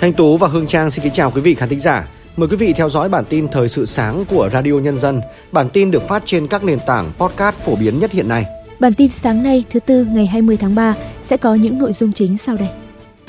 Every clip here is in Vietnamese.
Thanh Tú và Hương Trang xin kính chào quý vị khán thính giả. Mời quý vị theo dõi bản tin Thời sự sáng của Radio Nhân dân. Bản tin được phát trên các nền tảng podcast phổ biến nhất hiện nay. Bản tin sáng nay thứ Tư ngày 20 tháng 3 sẽ có những nội dung chính sau đây.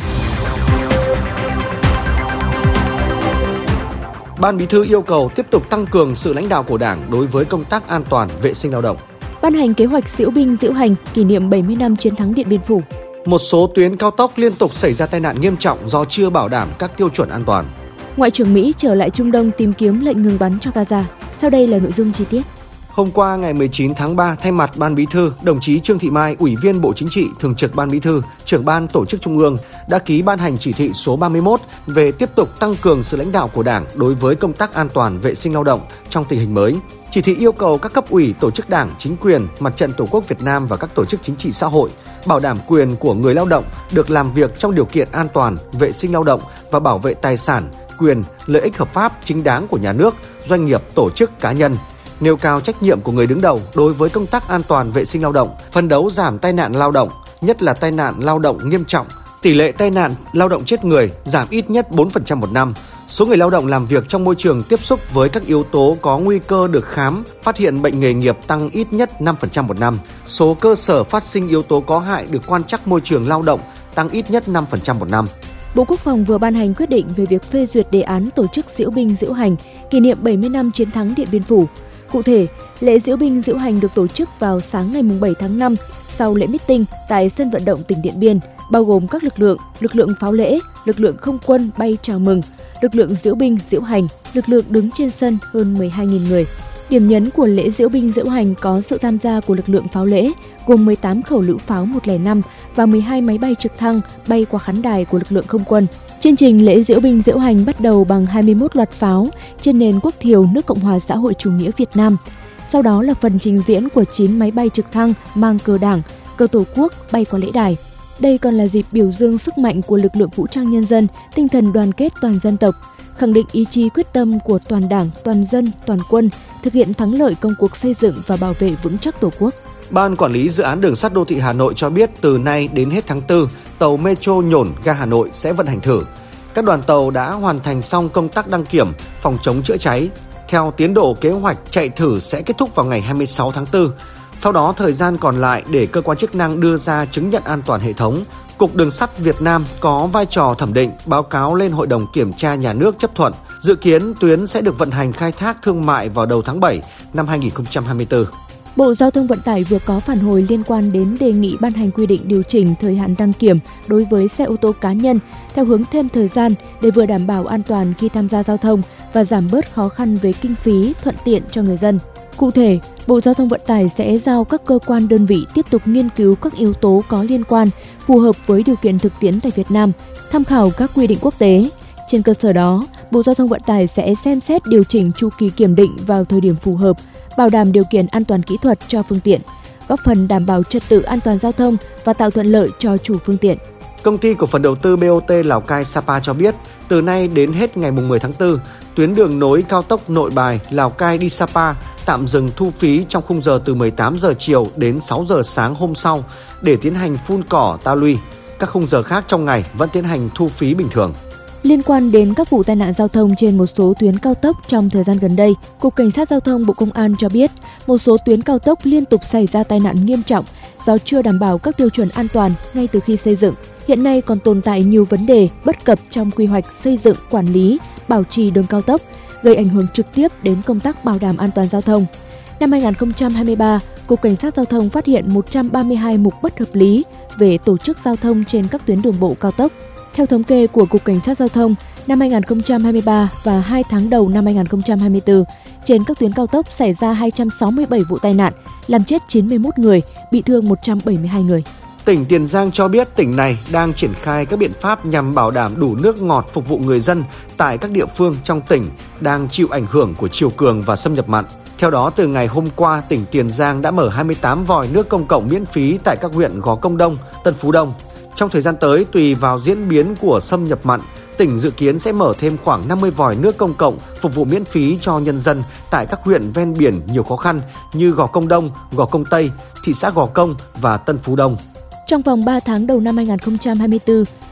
Ban Bí thư yêu cầu tiếp tục tăng cường sự lãnh đạo của Đảng đối với công tác an toàn vệ sinh lao động. Ban hành kế hoạch diễu binh diễu hành kỷ niệm 70 năm chiến thắng Điện Biên Phủ. Một số tuyến cao tốc liên tục xảy ra tai nạn nghiêm trọng do chưa bảo đảm các tiêu chuẩn an toàn. Ngoại trưởng Mỹ trở lại Trung Đông tìm kiếm lệnh ngừng bắn cho Gaza. Sau đây là nội dung chi tiết. Hôm qua ngày 19 tháng 3, thay mặt Ban Bí thư, đồng chí Trương Thị Mai, Ủy viên Bộ Chính trị, Thường trực Ban Bí thư, Trưởng ban Tổ chức Trung ương đã ký ban hành chỉ thị số 31 về tiếp tục tăng cường sự lãnh đạo của Đảng đối với công tác an toàn vệ sinh lao động trong tình hình mới. Chỉ thị yêu cầu các cấp ủy, tổ chức Đảng, chính quyền, Mặt trận Tổ quốc Việt Nam và các tổ chức chính trị xã hội bảo đảm quyền của người lao động được làm việc trong điều kiện an toàn, vệ sinh lao động và bảo vệ tài sản, quyền, lợi ích hợp pháp chính đáng của nhà nước, doanh nghiệp, tổ chức, cá nhân. Nêu cao trách nhiệm của người đứng đầu đối với công tác an toàn vệ sinh lao động, phấn đấu giảm tai nạn lao động, nhất là tai nạn lao động nghiêm trọng. Tỷ lệ tai nạn lao động chết người giảm ít nhất 4% một năm. Số người lao động làm việc trong môi trường tiếp xúc với các yếu tố có nguy cơ được khám, phát hiện bệnh nghề nghiệp tăng ít nhất 5% một năm. Số cơ sở phát sinh yếu tố có hại được quan trắc môi trường lao động tăng ít nhất 5% một năm. Bộ Quốc phòng vừa ban hành quyết định về việc phê duyệt đề án tổ chức diễu binh diễu hành kỷ niệm 70 năm chiến thắng Điện Biên Phủ. Cụ thể, lễ diễu binh diễu hành được tổ chức vào sáng ngày 7 tháng 5 sau lễ meeting tại sân vận động tỉnh Điện Biên, bao gồm các lực lượng pháo lễ, lực lượng không quân bay chào mừng, lực lượng diễu binh diễu hành, lực lượng đứng trên sân hơn 12.000 người. Điểm nhấn của lễ diễu binh diễu hành có sự tham gia của lực lượng pháo lễ, gồm 18 khẩu lựu pháo 105 và 12 máy bay trực thăng bay qua khán đài của lực lượng không quân. Chương trình lễ diễu binh diễu hành bắt đầu bằng 21 loạt pháo trên nền quốc thiều nước Cộng hòa xã hội chủ nghĩa Việt Nam. Sau đó là phần trình diễn của 9 máy bay trực thăng mang cờ Đảng, cờ Tổ quốc bay qua lễ đài. Đây còn là dịp biểu dương sức mạnh của lực lượng vũ trang nhân dân, tinh thần đoàn kết toàn dân tộc, khẳng định ý chí quyết tâm của toàn Đảng, toàn dân, toàn quân thực hiện thắng lợi công cuộc xây dựng và bảo vệ vững chắc Tổ quốc. Ban Quản lý Dự án Đường sắt Đô thị Hà Nội cho biết từ nay đến hết tháng 4, tàu Metro Nhổn ga Hà Nội sẽ vận hành thử. Các đoàn tàu đã hoàn thành xong công tác đăng kiểm, phòng chống chữa cháy. Theo tiến độ kế hoạch, chạy thử sẽ kết thúc vào ngày 26 tháng 4. Sau đó, thời gian còn lại để cơ quan chức năng đưa ra chứng nhận an toàn hệ thống. Cục Đường sắt Việt Nam có vai trò thẩm định, báo cáo lên Hội đồng Kiểm tra Nhà nước chấp thuận. Dự kiến tuyến sẽ được vận hành khai thác thương mại vào đầu tháng 7 năm 2024. Bộ Giao thông Vận tải vừa có phản hồi liên quan đến đề nghị ban hành quy định điều chỉnh thời hạn đăng kiểm đối với xe ô tô cá nhân theo hướng thêm thời gian để vừa đảm bảo an toàn khi tham gia giao thông và giảm bớt khó khăn về kinh phí, thuận tiện cho người dân. Cụ thể, Bộ Giao thông Vận tải sẽ giao các cơ quan đơn vị tiếp tục nghiên cứu các yếu tố có liên quan phù hợp với điều kiện thực tiễn tại Việt Nam, tham khảo các quy định quốc tế. Trên cơ sở đó, Bộ Giao thông Vận tải sẽ xem xét điều chỉnh chu kỳ kiểm định vào thời điểm phù hợp, bảo đảm điều kiện an toàn kỹ thuật cho phương tiện, góp phần đảm bảo trật tự an toàn giao thông và tạo thuận lợi cho chủ phương tiện. Công ty cổ phần đầu tư BOT Lào Cai Sapa cho biết, từ nay đến hết ngày 10 tháng 4, tuyến đường nối cao tốc Nội Bài Lào Cai đi Sapa tạm dừng thu phí trong khung giờ từ 18 giờ chiều đến 6 giờ sáng hôm sau để tiến hành phun cỏ ta luy. Các khung giờ khác trong ngày vẫn tiến hành thu phí bình thường. Liên quan đến các vụ tai nạn giao thông trên một số tuyến cao tốc trong thời gian gần đây, Cục Cảnh sát Giao thông Bộ Công an cho biết một số tuyến cao tốc liên tục xảy ra tai nạn nghiêm trọng do chưa đảm bảo các tiêu chuẩn an toàn ngay từ khi xây dựng. Hiện nay còn tồn tại nhiều vấn đề bất cập trong quy hoạch xây dựng, quản lý, bảo trì đường cao tốc, gây ảnh hưởng trực tiếp đến công tác bảo đảm an toàn giao thông. Năm 2023, Cục Cảnh sát Giao thông phát hiện 132 mục bất hợp lý về tổ chức giao thông trên các tuyến đường bộ cao tốc. Theo thống kê của Cục Cảnh sát Giao thông, năm 2023 và 2 tháng đầu năm 2024, trên các tuyến cao tốc xảy ra 267 vụ tai nạn, làm chết 91 người, bị thương 172 người. Tỉnh Tiền Giang cho biết tỉnh này đang triển khai các biện pháp nhằm bảo đảm đủ nước ngọt phục vụ người dân tại các địa phương trong tỉnh đang chịu ảnh hưởng của triều cường và xâm nhập mặn. Theo đó, từ ngày hôm qua, tỉnh Tiền Giang đã mở 28 vòi nước công cộng miễn phí tại các huyện Gò Công Đông, Tân Phú Đông. Trong thời gian tới, tùy vào diễn biến của xâm nhập mặn, tỉnh dự kiến sẽ mở thêm khoảng 50 vòi nước công cộng phục vụ miễn phí cho nhân dân tại các huyện ven biển nhiều khó khăn như Gò Công Đông, Gò Công Tây, thị xã Gò Công và Tân Phú Đông. Trong vòng 3 tháng đầu năm 2024,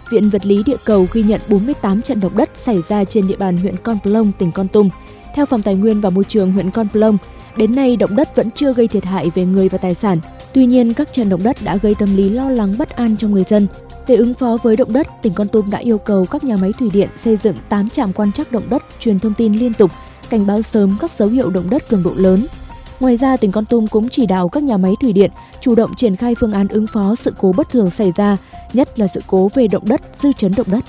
Viện Vật lý Địa cầu ghi nhận 48 trận động đất xảy ra trên địa bàn huyện Con Plong, tỉnh Kon Tum. Theo Phòng Tài nguyên và Môi trường huyện Con Plong, đến nay động đất vẫn chưa gây thiệt hại về người và tài sản. Tuy nhiên, các trận động đất đã gây tâm lý lo lắng bất an trong người dân. Để ứng phó với động đất, tỉnh Kon Tum đã yêu cầu các nhà máy thủy điện xây dựng 8 trạm quan trắc động đất truyền thông tin liên tục, cảnh báo sớm các dấu hiệu động đất cường độ lớn. Ngoài ra, tỉnh Kon Tum cũng chỉ đạo các nhà máy thủy điện chủ động triển khai phương án ứng phó sự cố bất thường xảy ra, nhất là sự cố về động đất, dư chấn động đất.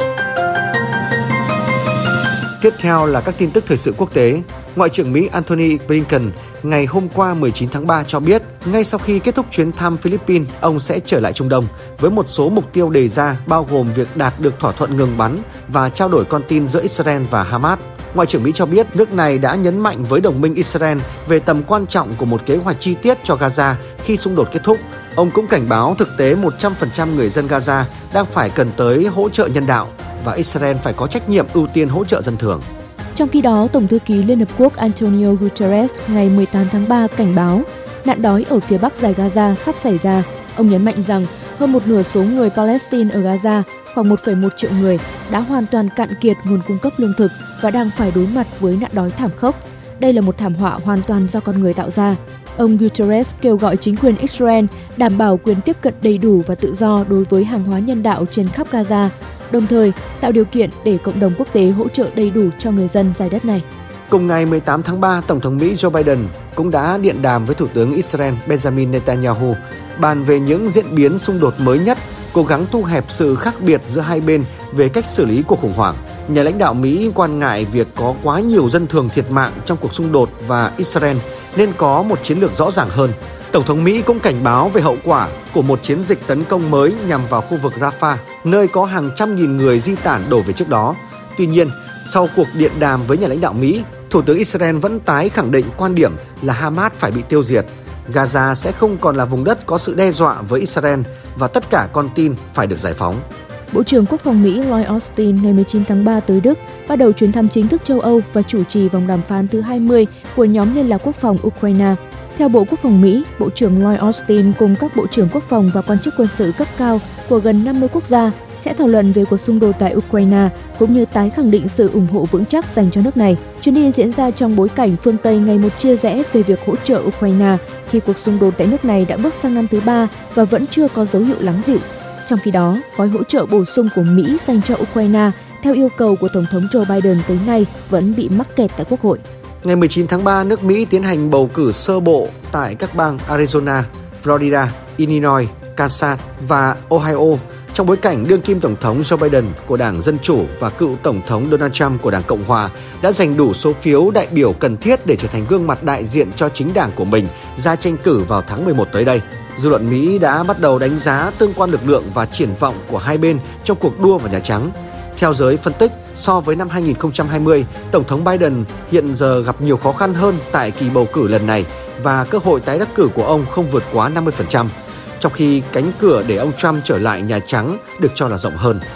Tiếp theo là các tin tức thời sự quốc tế. Ngoại trưởng Mỹ Antony Blinken ngày hôm qua 19 tháng 3 cho biết, ngay sau khi kết thúc chuyến thăm Philippines, ông sẽ trở lại Trung Đông với một số mục tiêu đề ra, bao gồm việc đạt được thỏa thuận ngừng bắn và trao đổi con tin giữa Israel và Hamas. Ngoại trưởng Mỹ cho biết nước này đã nhấn mạnh với đồng minh Israel về tầm quan trọng của một kế hoạch chi tiết cho Gaza khi xung đột kết thúc. Ông cũng cảnh báo thực tế 100% người dân Gaza đang phải cần tới hỗ trợ nhân đạo và Israel phải có trách nhiệm ưu tiên hỗ trợ dân thường. Trong khi đó, Tổng thư ký Liên Hợp Quốc Antonio Guterres ngày 18 tháng 3 cảnh báo nạn đói ở phía bắc dải Gaza sắp xảy ra. Ông nhấn mạnh rằng hơn một nửa số người Palestine ở Gaza, khoảng 1,1 triệu người, đã hoàn toàn cạn kiệt nguồn cung cấp lương thực và đang phải đối mặt với nạn đói thảm khốc. Đây là một thảm họa hoàn toàn do con người tạo ra. Ông Guterres kêu gọi chính quyền Israel đảm bảo quyền tiếp cận đầy đủ và tự do đối với hàng hóa nhân đạo trên khắp Gaza, đồng thời tạo điều kiện để cộng đồng quốc tế hỗ trợ đầy đủ cho người dân dải đất này. Cùng ngày 18 tháng 3, Tổng thống Mỹ Joe Biden cũng đã điện đàm với Thủ tướng Israel Benjamin Netanyahu bàn về những diễn biến xung đột mới nhất, cố gắng thu hẹp sự khác biệt giữa hai bên về cách xử lý cuộc khủng hoảng. Nhà lãnh đạo Mỹ quan ngại việc có quá nhiều dân thường thiệt mạng trong cuộc xung đột và Israel nên có một chiến lược rõ ràng hơn. Tổng thống Mỹ cũng cảnh báo về hậu quả của một chiến dịch tấn công mới nhằm vào khu vực Rafah, nơi có hàng trăm nghìn người di tản đổ về trước đó. Tuy nhiên, sau cuộc điện đàm với nhà lãnh đạo Mỹ, Thủ tướng Israel vẫn tái khẳng định quan điểm là Hamas phải bị tiêu diệt. Gaza sẽ không còn là vùng đất có sự đe dọa với Israel và tất cả con tin phải được giải phóng. Bộ trưởng Quốc phòng Mỹ Lloyd Austin ngày 19 tháng 3 tới Đức, bắt đầu chuyến thăm chính thức châu Âu và chủ trì vòng đàm phán thứ 20 của nhóm Liên lạc Quốc phòng Ukraine. Theo Bộ Quốc phòng Mỹ, Bộ trưởng Lloyd Austin cùng các Bộ trưởng Quốc phòng và quan chức quân sự cấp cao của gần 50 quốc gia sẽ thảo luận về cuộc xung đột tại Ukraine, cũng như tái khẳng định sự ủng hộ vững chắc dành cho nước này. Chuyến đi diễn ra trong bối cảnh phương Tây ngày một chia rẽ về việc hỗ trợ Ukraine khi cuộc xung đột tại nước này đã bước sang năm thứ 3 và vẫn chưa có dấu hiệu lắng dịu. Trong khi đó, gói hỗ trợ bổ sung của Mỹ dành cho Ukraine theo yêu cầu của Tổng thống Joe Biden tới nay vẫn bị mắc kẹt tại Quốc hội. Ngày 19 tháng 3, nước Mỹ tiến hành bầu cử sơ bộ tại các bang Arizona, Florida, Illinois, Kansas và Ohio trong bối cảnh đương kim Tổng thống Joe Biden của Đảng Dân Chủ và cựu Tổng thống Donald Trump của Đảng Cộng Hòa đã giành đủ số phiếu đại biểu cần thiết để trở thành gương mặt đại diện cho chính đảng của mình ra tranh cử vào tháng 11 tới đây. Dư luận Mỹ đã bắt đầu đánh giá tương quan lực lượng và triển vọng của hai bên trong cuộc đua vào Nhà Trắng. Theo giới phân tích, so với năm 2020, Tổng thống Biden hiện giờ gặp nhiều khó khăn hơn tại kỳ bầu cử lần này và cơ hội tái đắc cử của ông không vượt quá 50%, trong khi cánh cửa để ông Trump trở lại Nhà Trắng được cho là rộng hơn.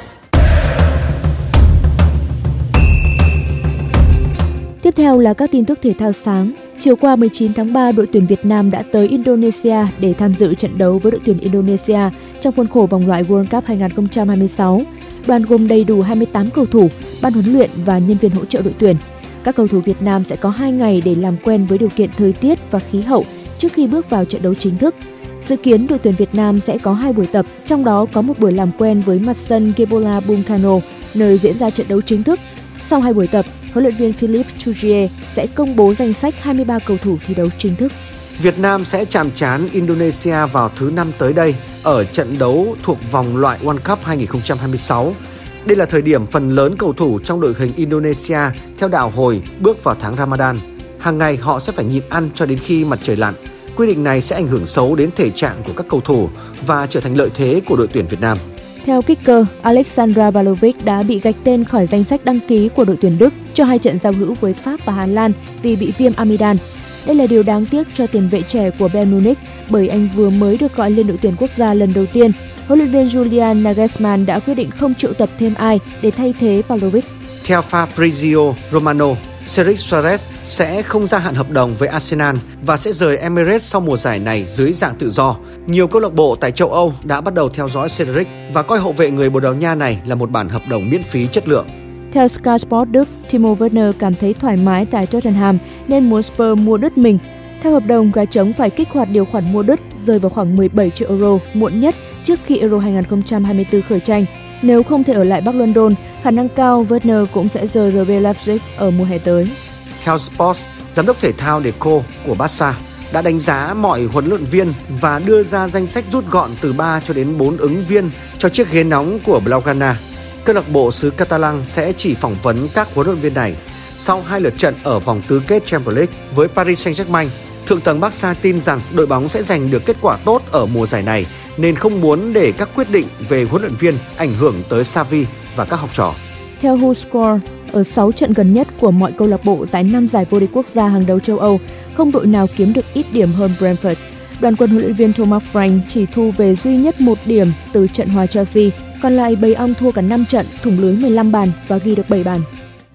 Tiếp theo là các tin tức thể thao sáng. Chiều qua 19 tháng 3, đội tuyển Việt Nam đã tới Indonesia để tham dự trận đấu với đội tuyển Indonesia trong khuôn khổ vòng loại World Cup 2026. Đoàn gồm đầy đủ 28 cầu thủ, ban huấn luyện và nhân viên hỗ trợ đội tuyển. Các cầu thủ Việt Nam sẽ có 2 ngày để làm quen với điều kiện thời tiết và khí hậu trước khi bước vào trận đấu chính thức. Dự kiến đội tuyển Việt Nam sẽ có 2 buổi tập, trong đó có một buổi làm quen với mặt sân Gebola Bung Karno, nơi diễn ra trận đấu chính thức. Sau 2 buổi tập, huấn luyện viên Philippe Chuzier sẽ công bố danh sách 23 cầu thủ thi đấu chính thức. Việt Nam sẽ chạm trán Indonesia vào thứ 5 tới đây ở trận đấu thuộc vòng loại World Cup 2026. Đây là thời điểm phần lớn cầu thủ trong đội hình Indonesia theo đạo Hồi bước vào tháng Ramadan. Hàng ngày họ sẽ phải nhịn ăn cho đến khi mặt trời lặn. Quy định này sẽ ảnh hưởng xấu đến thể trạng của các cầu thủ và trở thành lợi thế của đội tuyển Việt Nam. Theo kicker, Alexandra Balovic đã bị gạch tên khỏi danh sách đăng ký của đội tuyển Đức cho 2 trận giao hữu với Pháp và Hà Lan vì bị viêm amidan. Đây là điều đáng tiếc cho tiền vệ trẻ của Bayern Munich bởi anh vừa mới được gọi lên đội tuyển quốc gia lần đầu tiên. Huấn luyện viên Julian Nagelsmann đã quyết định không triệu tập thêm ai để thay thế Balovic. Theo Fabrizio Romano, Cedric Soares sẽ không gia hạn hợp đồng với Arsenal và sẽ rời Emirates sau mùa giải này dưới dạng tự do. Nhiều câu lạc bộ tại châu Âu đã bắt đầu theo dõi Cedric và coi hậu vệ người Bồ Đào Nha này là một bản hợp đồng miễn phí chất lượng. Theo Sky Sports Đức, Timo Werner cảm thấy thoải mái tại Tottenham nên muốn Spurs mua đứt mình. Theo hợp đồng, gà trống phải kích hoạt điều khoản mua đứt rơi vào khoảng 17 triệu euro muộn nhất trước khi Euro 2024 khởi tranh. Nếu không thể ở lại Bắc London, khả năng cao Werner cũng sẽ rời RB Leipzig ở mùa hè tới. Theo Sports, giám đốc thể thao Deco của Barca đã đánh giá mọi huấn luyện viên và đưa ra danh sách rút gọn từ 3 cho đến 4 ứng viên cho chiếc ghế nóng của Blaugrana. Câu lạc bộ xứ Catalan sẽ chỉ phỏng vấn các huấn luyện viên này sau 2 lượt trận ở vòng tứ kết Champions League với Paris Saint-Germain. Thượng tầng Barca tin rằng đội bóng sẽ giành được kết quả tốt ở mùa giải này nên không muốn để các quyết định về huấn luyện viên ảnh hưởng tới Xavi và các học trò. Theo WhoScored, ở 6 trận gần nhất của mọi câu lạc bộ tại 5 giải vô địch quốc gia hàng đầu châu Âu, không đội nào kiếm được ít điểm hơn Brentford. Đoàn quân huấn luyện viên Thomas Frank chỉ thu về duy nhất 1 điểm từ trận hòa Chelsea, còn lại bầy ong thua cả 5 trận, thủng lưới 15 bàn và ghi được 7 bàn.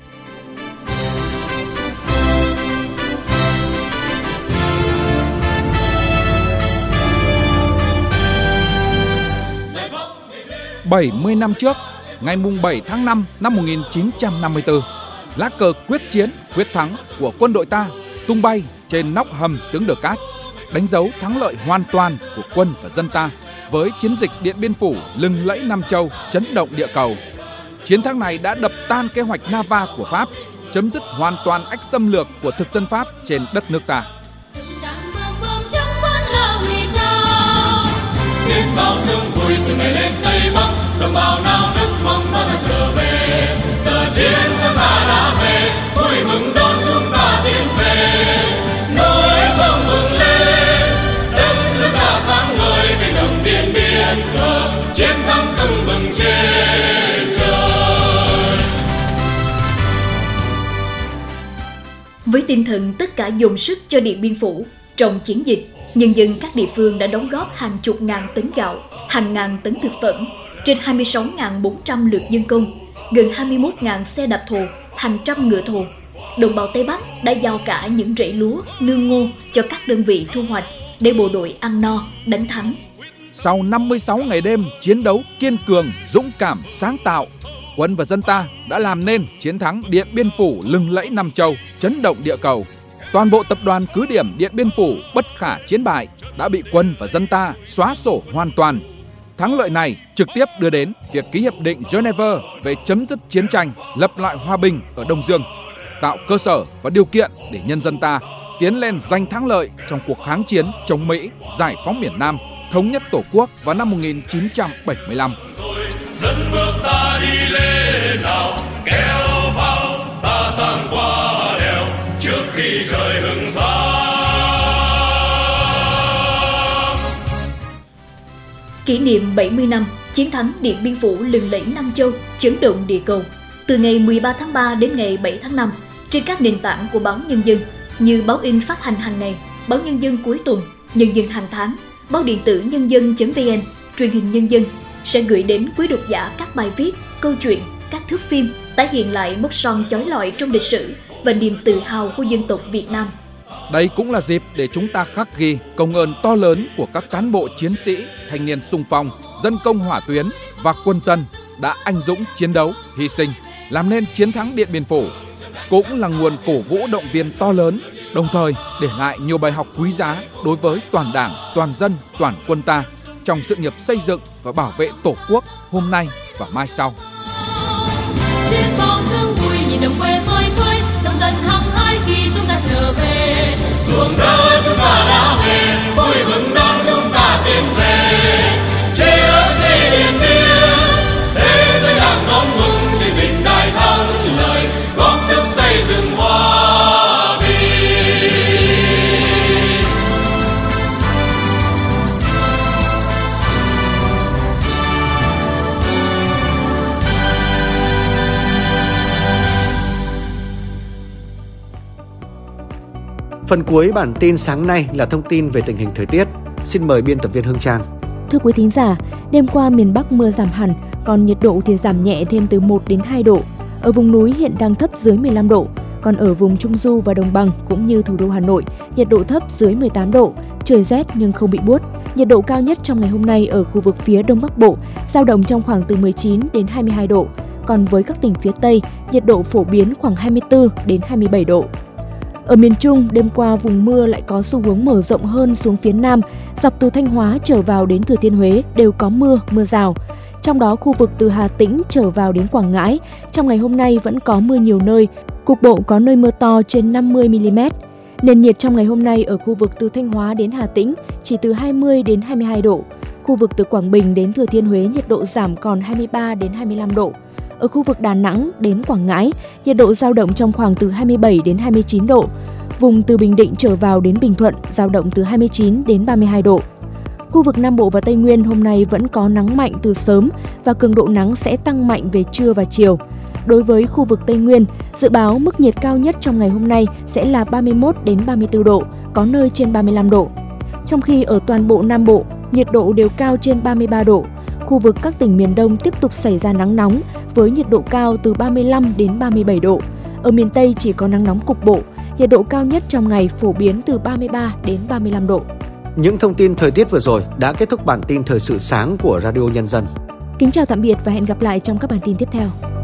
Bảy 70 năm trước, ngày 7 tháng 5 năm 1954, lá cờ quyết chiến, quyết thắng của quân đội ta tung bay trên nóc hầm tướng Đờ Cát, đánh dấu thắng lợi hoàn toàn của quân và dân ta với chiến dịch Điện Biên Phủ lừng lẫy Nam Châu, chấn động địa cầu. Chiến thắng này đã đập tan kế hoạch Nava của Pháp, chấm dứt hoàn toàn ách xâm lược của thực dân Pháp trên đất nước ta. Xiết bao sương vui từ ngày lên Tây Bắc, đồng bào nao nức mong ta trở về. Giờ chiến thắng ta đã về, vui mừng đón chúng ta tiến về. Núi sông mừng lên, đất nước ta sáng ngời cánh đồng Điện Biên cờ, chiến thắng tưng bừng trên trời. Với tinh thần tất cả dồn sức cho Điện Biên Phủ trong chiến dịch, nhân dân các địa phương đã đóng góp hàng chục ngàn tấn gạo, hàng ngàn tấn thực phẩm, trên 26.400 lượt dân công, gần 21.000 xe đạp thồ, hàng trăm ngựa thồ. Đồng bào Tây Bắc đã giao cả những rẫy lúa, nương ngô cho các đơn vị thu hoạch để bộ đội ăn no, đánh thắng. Sau 56 ngày đêm chiến đấu kiên cường, dũng cảm, sáng tạo, quân và dân ta đã làm nên chiến thắng Điện Biên Phủ lừng lẫy Nam Châu, chấn động địa cầu. Toàn bộ tập đoàn cứ điểm Điện Biên Phủ bất khả chiến bại đã bị quân và dân ta xóa sổ hoàn toàn. Thắng lợi này trực tiếp đưa đến việc ký hiệp định Geneva về chấm dứt chiến tranh, lập lại hòa bình ở Đông Dương, tạo cơ sở và điều kiện để nhân dân ta tiến lên giành thắng lợi trong cuộc kháng chiến chống Mỹ, giải phóng miền Nam, thống nhất Tổ quốc vào năm 1975. Dẫn bước ta đi lên nào, kéo vào ta sang qua đèo trước khi trời hừng sáng. Kỷ niệm 70 năm chiến thắng Điện Biên Phủ lừng lẫy Nam Châu, chấn động địa cầu. Từ ngày 13 tháng 3 đến ngày 7 tháng 5, trên các nền tảng của báo Nhân dân như báo in phát hành hàng ngày, báo Nhân dân cuối tuần, Nhân dân hàng tháng, báo điện tử nhân dân.vn, truyền hình Nhân dân sẽ gửi đến quý độc giả các bài viết, câu chuyện, các thước phim tái hiện lại mốc son chói lọi trong lịch sử và niềm tự hào của dân tộc Việt Nam. Đây cũng là dịp để chúng ta khắc ghi công ơn to lớn của các cán bộ chiến sĩ, thanh niên xung phong, dân công hỏa tuyến và quân dân đã anh dũng chiến đấu, hy sinh, làm nên chiến thắng Điện Biên Phủ. Cũng là nguồn cổ vũ động viên to lớn, đồng thời để lại nhiều bài học quý giá đối với toàn Đảng, toàn dân, toàn quân ta trong sự nghiệp xây dựng và bảo vệ Tổ quốc hôm nay và mai sau. Ruộng đất chúng ta đã về, vui mừng đón chúng ta tiến về. Tri ân xây Điện Biên, thế giới đang đón mừng chiến dịch đại thắng lợi, góp sức xây dựng hòa bình. Phần cuối bản tin sáng nay là thông tin về tình hình thời tiết. Xin mời biên tập viên Hương Trang. Thưa quý thính giả, đêm qua miền Bắc mưa giảm hẳn, còn nhiệt độ thì giảm nhẹ thêm từ 1 đến 2 độ. Ở vùng núi hiện đang thấp dưới 15 độ, Còn ở vùng Trung Du và Đồng bằng cũng như thủ đô Hà Nội, nhiệt độ thấp dưới 18 độ, trời rét nhưng không bị buốt. Nhiệt độ cao nhất trong ngày hôm nay ở khu vực phía Đông Bắc Bộ dao động trong khoảng từ 19 đến 22 độ. Còn với các tỉnh phía Tây, nhiệt độ phổ biến khoảng 24 đến 27 độ. Ở miền Trung, đêm qua vùng mưa lại có xu hướng mở rộng hơn xuống phía Nam, dọc từ Thanh Hóa trở vào đến Thừa Thiên Huế đều có mưa rào. Trong đó khu vực từ Hà Tĩnh trở vào đến Quảng Ngãi, trong ngày hôm nay vẫn có mưa nhiều nơi, cục bộ có nơi mưa to trên 50 mm. Nền nhiệt trong ngày hôm nay ở khu vực từ Thanh Hóa đến Hà Tĩnh chỉ từ 20 đến 22 độ. Khu vực từ Quảng Bình đến Thừa Thiên Huế nhiệt độ giảm còn 23 đến 25 độ. Ở khu vực Đà Nẵng đến Quảng Ngãi, nhiệt độ dao động trong khoảng từ 27 đến 29 độ. Vùng từ Bình Định trở vào đến Bình Thuận dao động từ 29 đến 32 độ. Khu vực Nam Bộ và Tây Nguyên hôm nay vẫn có nắng mạnh từ sớm và cường độ nắng sẽ tăng mạnh về trưa và chiều. Đối với khu vực Tây Nguyên, dự báo mức nhiệt cao nhất trong ngày hôm nay sẽ là 31 đến 34 độ, có nơi trên 35 độ. Trong khi ở toàn bộ Nam Bộ, nhiệt độ đều cao trên 33 độ. Khu vực các tỉnh miền Đông tiếp tục xảy ra nắng nóng với nhiệt độ cao từ 35 đến 37 độ. Ở miền Tây chỉ có nắng nóng cục bộ, nhiệt độ cao nhất trong ngày phổ biến từ 33 đến 35 độ. Những thông tin thời tiết vừa rồi đã kết thúc bản tin thời sự sáng của Radio Nhân dân. Kính chào tạm biệt và hẹn gặp lại trong các bản tin tiếp theo.